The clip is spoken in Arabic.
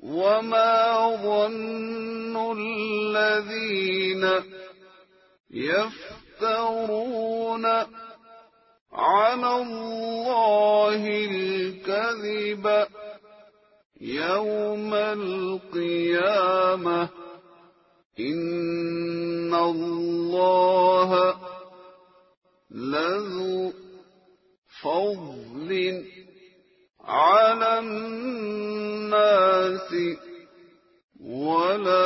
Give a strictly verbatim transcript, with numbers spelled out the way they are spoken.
وما ظن الذين يفترون على الله الكذب يوم القيامة إن الله لذو فضل على الناس ولا